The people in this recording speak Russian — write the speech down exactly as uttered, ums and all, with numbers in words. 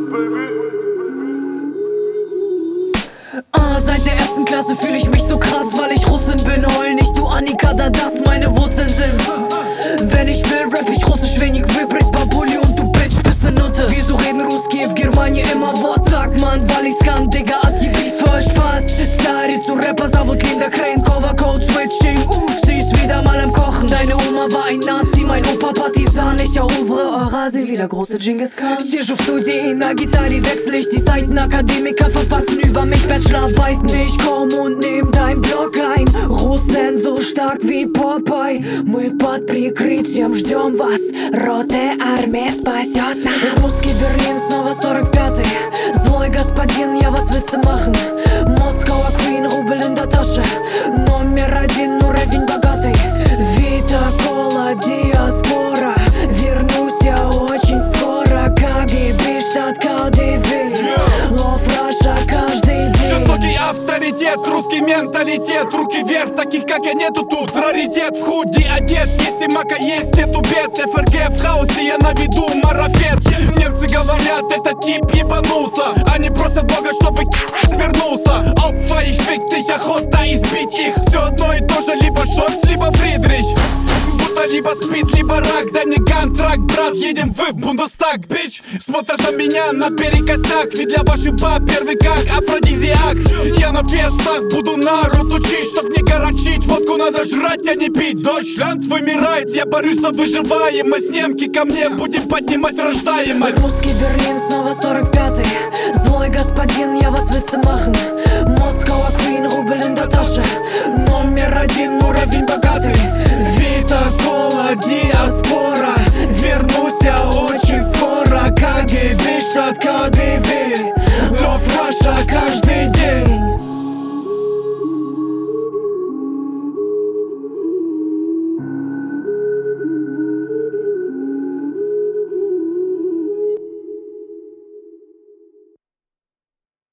Ah, seit der ersten Klasse fühl ich mich so krass, weil ich Russin bin. Heul nicht, du Annika, da das meine Wurzeln sind. Wenn ich will, rap ich russisch, wenig Vibrit, Babuli und du Bitch bist ne Nutte. Wieso reden Ruski auf Germanie immer Worttag, Mann, weil ich's kann, Digga, Atibis voll Spaß. Zari zu Rapper, Savut, Linda, Crane, Cover, Code, Switching, uff, sie ist wieder mal am Kochen. Deine Oma war ein Nazi, mein Opa Partisan, ich erobre Eurasien wie der große Genghis Khan. Сижу в студии, на гитаре wechsel ich die Seiten. Akademiker verfassen über mich Bachelorarbeiten. Ich komm und nehm dein Block ein. Russen so stark wie Popeye. Мы под прикрытием ждем вас. Роте армия спасет нас. Русский Берлин, снова сорок пятый. Злой господин, я вас willst du machen? Moskauer Queen, Rubel in der Tasche. Номер один, уровень богатый. Vita Cola, диаспора. Вернусь я очень скоро. КГБ, штат КДВ. Love Russia каждый день. Жестокий авторитет, русский менталитет. Руки вверх, таких как я нету тут. Раритет в худи одет, если мака есть, нету бед. ФРГ в хаосе, я на виду марафет. Немцы говорят, этот тип ебанулся. Они просят Бога, чтобы вернулся. Опфа, ich fick dich, охота избить их. Все одно и то же, либо Шольц, либо Фридрих. Будто либо спит, либо рак. Да не контракт, брат, едем вы в Бундестаг, бич. Смотрят на меня наперекосяк. Ведь для ваших баб первый как афродизиак. Я на фестах буду народ учить, чтоб не горочить. Водку надо жрать, а не пить. Дойчланд вымирает, я борюсь за выживаемость. Немки ко мне, будем поднимать рождаемость. Русский Берлин, снова сорок пятый. Злой господин, я вас willst du machen? Moskauer Queen, Rubel in der Tasche. Номер один, уровень богатый.